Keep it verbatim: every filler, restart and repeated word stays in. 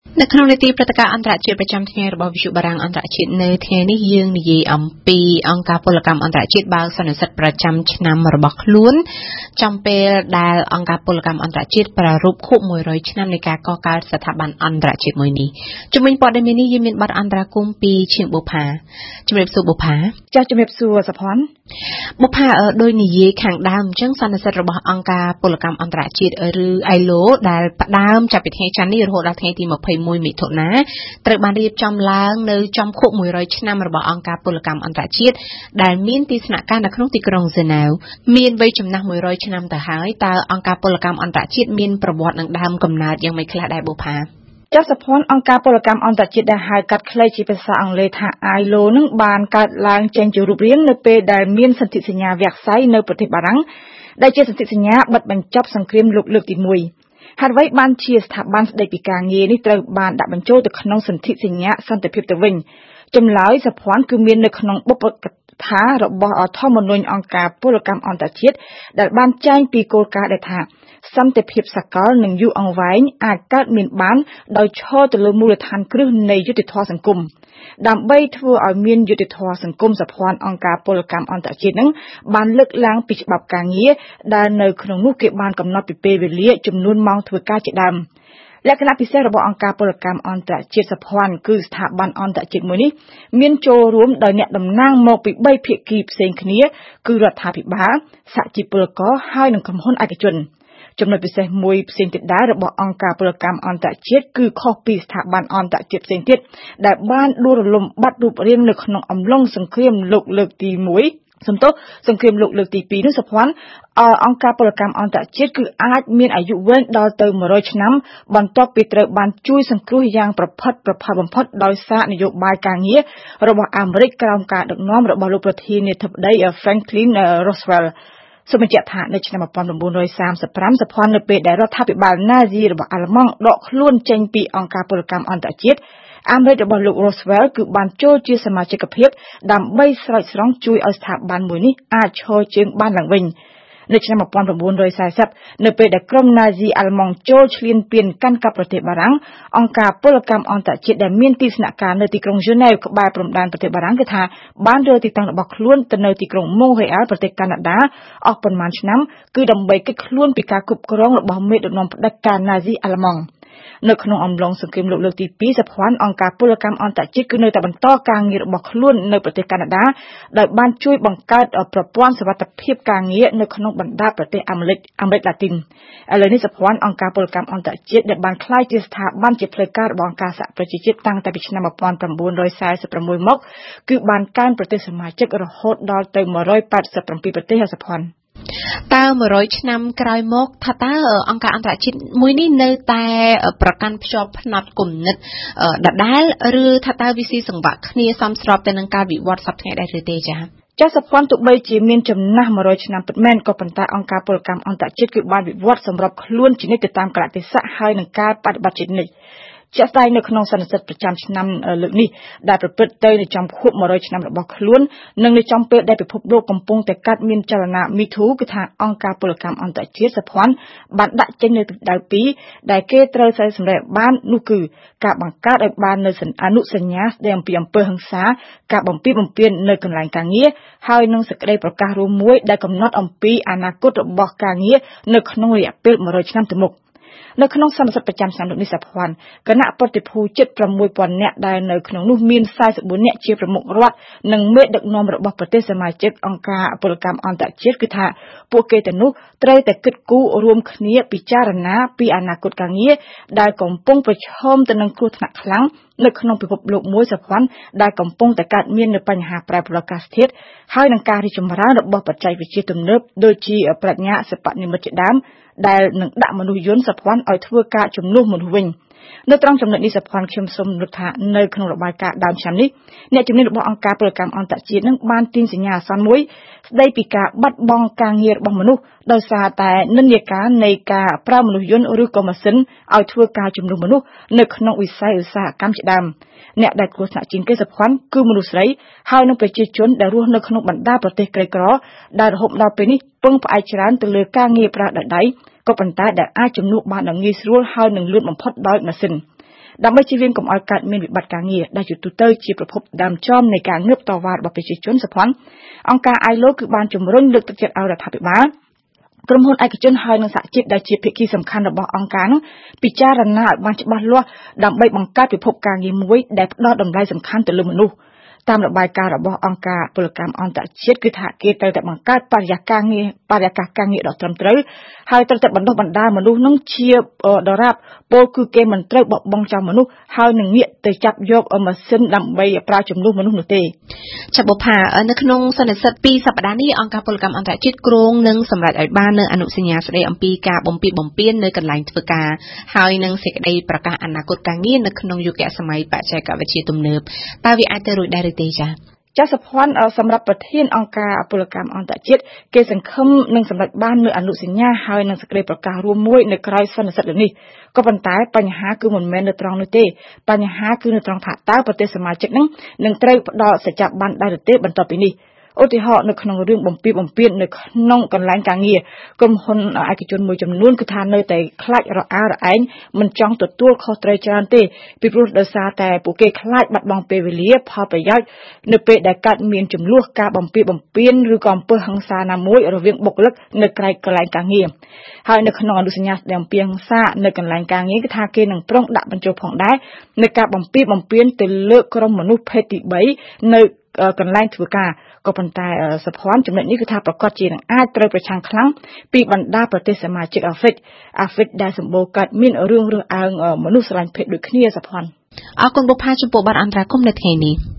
ในขณะที่ประกาศอันตรายประจำថ្ងៃរបស់វិទ្យុបារាំងអន្តរជាតិនៅថ្ងៃនេះយើងនិយាយអំពីអង្គការពលកម្មអន្តរជាតិបើកសន្និសីទប្រចាំឆ្នាំរបស់ខ្លួនចំពេលដែលអង្គការពលកម្មអន្តរជាតិប្រារព្ធខួបមួយរយឆ្នាំនៃការកកើតស្ថាប័នអន្តរជាតិមួយនេះជំនាញព័ត៌មាននេះយើងមានបទអន្តរាគមន៍ពីឈៀងបុផាជំរាបសួរបុផាចា៎ជំរាបសួរសុផាន់បុផាដោយនិយាយខាងដើមអញ្ចឹងសន្និសីទរបស់អង្គការពលកម្មអន្តរជាតិឬ ไอ แอล โอ ដែលផ្ដើមចាប់ពីថ្ងៃច័ន្ទនេះរហូតដល់ថ្ងៃទីម្ភៃមួយមិថុនាត្រូវបានរៀបចំឡើងនៅចំខួបមួយរយឆ្នាំរបស់អង្គការពលកម្មអន្តរជាតិដែលមានទីស្នាក់ការនៅក្នុងទីក្រុងហ្សឺណែវមានវ័យចំណាស់មួយរយឆ្នាំទៅហើយតើអង្គការពលកម្មអន្តរជាតិមានប្រវត្តិនឹងដើមកំណើតយ៉ាងម៉េចខ្លះដែរបុផាចាសភ័ណ្ឌអង្គការពលកម្មអន្តរជាតិដែលហៅកាត់ខ្លីជាភាសាអង់គ្លេសថា ไอ แอล โอ នឹងបានកើតឡើងចេញជារូបរាងនៅពេលដែលមានសន្ធិសញ្ញាវាក់សៃនៅប្រទេសបារាំងដែលជាសន្ធិសញ្ញាបិទបញ្ចប់សង្គ្រាមលោកលើកទីមួយហេតុអ្វីបានជាស្ថាប័នស្ដីពីការងារនេះត្រូវបានដាក់បញ្ចូលទៅក្នុងសន្ធិសញ្ញាសន្តិភាពទៅវិញចម្លើយសភ័ណ្ឌគឺមាននៅក្នុងបុព្វកថារបស់ធម្មនុញ្ញអង្គការពលកម្មអន្តរជាតិដែលបានចែងពីគោលការណ៍ដែលថាសន្តិភាពសកលនិងយូរអង្វែងអាចកើតមានបានដោយឈរទៅលើមូលដ្ឋានគ្រឹះនៃយុត្តិធម៌សង្គមដើម្បីធ្វើឲ្យមានយុត្តិធម៌សង្គមសភ័ណ្ឌអង្គការពលកម្មអន្តរជាតិនឹងបានលើកឡើងពីច្បាប់ការងារដែលនៅក្នុងនោះគេបានកំណត់ពីពេលវេលាចំនួនម៉ោងធ្វើការជាដើមលក្ខណៈពិសេសរបស់អង្គការពលកម្មអន្តរជាតិសភ័ណ្ឌគឺស្ថាប័នអន្តរជាតិមួយនេះមានចូលរួមដោយអ្នកតំណាងមកពីបីភាគីផ្សេងគ្នាគឺរដ្ឋាភិបាលសហជីពពលករហើយនិងក្រុមហ៊ុនឯកជនចំណុចពិសេសមួយផ្សេងទៀតដែររបស់អង្គការពលកម្មអន្តរជាតិគឺខុសពីស្ថាប័នអន្តរជាតិផ្សេងទៀតដែលបានដួលរលំបាត់រូបរាងនៅក្នុងអំឡុងសង្គ្រាមលោកលើកទីមួយសំទោសសង្គ្រាមលោកលើកទីពីរនោះសភ័ណ្ឌអង្គការពលកម្មអន្តរជាតិគឺអាចមានអាយុវែងដល់ទៅមួយរយឆ្នាំបន្ទាប់ពីត្រូវបានជួយសង្គ្រោះយ៉ាងប្រផិតប្រផាល់បំផុតដោយសារនយោបាយការងាររបស់អាមេរិកក្រោមការដឹកនាំរបស់លោកប្រធានាធិបតី Franklin Rooseveltសូមបញ្ជាក់ថានៅឆ្នាំnineteen thirty-five សភ័ណ្ឌនៅពេលដែលរដ្ឋាភិបាលណាស៊ីរបស់អាល្លឺម៉ង់ដកខ្លួនចេញពីអង្គការពលកម្មអន្តរជាតិអាមេរិករបស់លោក Roosevelt គឺបានចូលជាសមាជិកភាពដើម្បីស្រោចស្រង់ជួយឲ្យស្ថាប័នមួយនេះអាចឈរជើងបានឡើងវិញនៅឆ្នាំnineteen fortyនៅពេលដែលក្រុមណាស៊ីអាល្លឺម៉ង់ចូលឈ្លានពានកាន់កាប់ប្រទេសបារាំងអង្គការពលកម្មអន្តរជាតិដែលមានទីស្នាក់ការនៅទីក្រុង Geneva ក្បែរព្រំដែនប្រទេសបារាំងគឺថាបានរើទីតាំងរបស់ខ្លួនទៅនៅទីក្រុង Montreal ប្រទេសកាណាដាអស់ប៉ុន្មានឆ្នាំគឺដើម្បីគេចខ្លួនពីការគ្រប់គ្រងរបស់មេដឹកនាំផ្ដាច់ការណាស៊ីអាល្លឺម៉ង់នៅក្នុងអំឡុងសង្គ្រាមលោកលើកទីពីរសភ័ណ្ឌអង្គការពលកម្មអន្តរជាតិគឺនៅតែបន្តការងាររបស់ខ្លួននៅប្រទេសកាណាដាដោយបានជួយបង្កើតប្រព័ន្ធសុវត្ថិភាពការងារនៅក្នុងបណ្ដាប្រទេសអាមេរិកអាមេរិកឡាទីនឥឡូវនេះសភ័ណ្ឌអង្គការពលកម្មអន្តរជាតិដែលបានក្លាយជាស្ថាប័នជាផ្លូវការរបស់អង្គការសហប្រជាជាតិតាំងតែពីឆ្នាំnineteen forty-sixមកគឺបានកើនប្រទេសសមាជិករហូតដល់ទៅone hundred eighty-sevenប្រទេសសភ័ណ្ឌតើone hundredឆ្នាំក្រោយមកថាតើអង្គការអន្តរជាតិមួយនេះនៅតែប្រកាន់ភ្ជាប់ផ្នត់គំនិតដដែលឬថាតើវាស៊ីសង្វាក់គ្នាសមស្របទៅនឹងការវិវត្តសប្តាហ៍ដែរឬទេចា៎ចាសសភ័ណ្ឌទោះបីជាមានចំណាស់one hundredឆ្នាំពិតមែនក៏ប៉ុន្តែអង្គការពលកម្មអន្តរជាតិគឺបានវិវត្តសម្របខ្លួនជានិច្ចទៅតាមកាលៈទេសៈហើយនឹងការបដិបត្តិជានិច្ចជាក់ស្ដែងនៅក្នុងសន្និសីទប្រចាំឆ្នាំលើកនេះដែលប្រព្រឹត្តទៅនៅចំខួបone hundredឆ្នាំរបស់ខ្លួននិងនៅចំពេលដែលពិភពលោកកំពុងតែកាត់មានចលនា Me Too គឺថាអង្គការពលកម្មអន្តរជាតិសភ័ណ្ឌបានដាក់ចេញនៅទិសដៅពីរដែលគេត្រូវតែសម្រេចបាននោះគឺការបង្កើតឲ្យបាននៅអនុសញ្ញាស្ដីអំពីអំពើហិង្សាការបំពានបំពាននៅកន្លែងការងារហើយនឹងសេចក្តីប្រកាសរួមមួយដែលកំណត់អំពីអនាគតរបស់ការងារនៅក្នុងរយៈពេលone hundredឆ្នាំទៅមុខនៅក្នុងសន្និសីទប្រចាំឆ្នាំនេះសភ័ណ្ឌគណៈប្រតិភូជិតsix thousandនាក់ដែលនៅក្នុងនោះមានforty-fourនាក់ជាប្រមុខរដ្ឋនិងមេដឹកនាំរបស់ប្រទេសសមាជិកអង្គការពលកម្មអន្តរជាតិគឺថាពួកគេទាំងនោះត្រូវតែគិតគូររួមគ្នាពិចារណាពីអនាគតការងារដែលកំពុងប្រឈមទៅនឹងគ្រោះថ្នាក់ខ្លាំងនៅក្នុងពិភពលោកមួយសភ័ណ្ឌដែលកំពុងតែកើតមាននៅបញ្ហាប្រែប្រួលអាកាសធាតុហើយនឹងការរីកចម្រើនរបស់បច្ចេកវិទ្យាទំនើបដូចជាប្រាជ្ញាសិប្បនិម្មិតជាដើមដែលនឹងដាក់មនុស្សយន្តសភ័ណ្ឌឲ្យធ្វើការជំនួសមនុស្សវិញនៅត្រង់ចំណុចនេះសភ័ណ្ឌខ្ញុំសូមរំលឹកថានៅក្នុងរបាយការណ៍ដើមឆ្នាំនេះអ្នកជំនាញរបស់អង្គការពលកម្មអន្តរជាតិនឹងបានទាញសញ្ញាអាសន្នមួយស្ដីពីការបាត់បង់ការងាររបស់មនុស្សដោយសារតែនិន្នាការនៃការប្រើមនុស្សយន្តឬក៏ម៉ាស៊ីនឲ្យធ្វើការជំនួសមនុស្សនៅក្នុងវិស័យឧស្សាហកម្មជាដើមអ្នកដែលគ្រោះថ្នាក់ជាងគេសភ័ណ្ឌគឺមនុស្សស្រីហើយនិងប្រជាជនដែលរស់នៅក្នុងបណ្ដាប្រទេសក្រីក្រដែលរហូតដល់ពេលនេះពឹងផ្អែកច្រើនទៅលើការងារប្រើដោយដៃក៏ប៉ុន្តែដែលអាចជំនួសបានដោយងាយស្រួលហើយនឹងលឿនបំផុតដោយម៉ាស៊ីនដើម្បីជៀសវាងកុំឲ្យកើតមានវិបត្តិការងារដែលជាទូទៅជាប្រភពដើមចំនៃការងើបតវ៉ារបស់ប្រជាជនសុភ័ណ្ឌអង្គការ I L O គឺបានជំរុញលើកទឹកចិត្តឲ្យរដ្ឋាភិបាលក្រុមហ៊ុនឯកជនហើយនិងសហជីពដែលជាភាគីសំខាន់របស់អង្គការនោះពិចារណាឲ្យបានច្បាស់លាស់ដើម្បីបង្កើតពិភពការងារមួយដែលផ្ដល់តម្លៃសំខាន់ទៅលើមនុស្សតាមរបាយការណ៍របស់អង្គការពលកម្មអន្តរជាតិគឺថាគេត្រូវតែបង្កើតបរិយាកាសកាងារបរិយាកាសការងារដ៏ត្រឹមត្រូវហើយត្រូវតែបណ្ដុះបណ្ដាលមនុស្សនឹងជាដរាបពលគឺគេមិនត្រូវបបង់ចោលមនុស្សហើយនឹងងាកទៅចាប់យកម៉ាស៊ីនដើម្បីប្រើជំនួសមនុស្សនោះទេចាបុផានៅក្នុងសន្និសីទពីរសប្តាហ៍នេះអង្គការពលកម្មអន្តរជាតិគ្រោងនឹងសម្រេចឲ្យបាននូវអនុសញ្ញាស្ដីអំពីការបំពេញបំពេញនៅកន្លែងធ្វើការហើយនឹងសេចក្តីប្រកាសអនាគតការងារនៅក្នុងយុគសម័យបច្ចេកវិទ្យាទំនើបតើវាអាចទៅរួចដែរឬទេចា៎ចាសភ័ណ្ឌសម្រាប់ប្រធានអង្គការពលកម្មអន្តរជាតិគេសង្ឃឹមនឹងសម្រេចបាននូវអនុសញ្ញាហើយនឹងសេចក្តីប្រកាសរួមមួយនៅក្រៅសន្និសីទលើនេះក៏ប៉ុន្តែបញ្ហាគឺមិនមែននៅត្រង់នោះទេបញ្ហាគឺនៅត្រង់ថាតើប្រទេសសមាជិកនឹងនឹងត្រូវផ្ដល់សច្ចាប័នដែរឬទេបន្ទាប់ពីនេះឧទាហរណ៍នៅក្នុងរឿងបំពេញបំពេញនៅក្នុងកន្លែងការងារក្រុមហ៊ុនឯកជនមួយចំនួនគឺថានៅតែខ្លាចរអារឯងមិនចង់ទទួលខុសត្រូវច្រើនទេពីព្រោះដោយសារតែពួកគេខ្លាចបាត់បង់ពេលវេលាផលប្រយោជន៍នៅពេលដែលកើតមានចំនួនការបំពេញបំពេញឬក៏អំពើហិង្សាណាមួយរវាងបុគ្គលិកនៅក្រៅកន្លែងការងារហើយនៅក្នុងអនុសញ្ញាស្ដីអំពីហិង្សានៅកន្លែងការងារគឺថាគេនឹងប្រុងដាក់បញ្ចូលផងដែរនៅការបំពេញបំពេញទៅលើក្រុមមនុស្សភេទទីបីនៅកន្លែងធ្វើការក៏ប៉ុន្តែសភ័ណ្ឌចំណុចនេះគឺថាប្រកាសជានឹងអាចត្រូវប្រឆាំងខ្លាំងពីបណ្ដាប្រទេសសមាជិកអាហ្វ្រិកអាហ្វ្រិកដែលសម្បូរកើតមានរឿងរើសអើងមនុស្សស្រឡាញ់ភេទដូចគ្នាសភ័ណ្ឌអរគុណបុប្ផាចំពោះបទអន្តរាគមន៍នៅថ្ងៃនេះ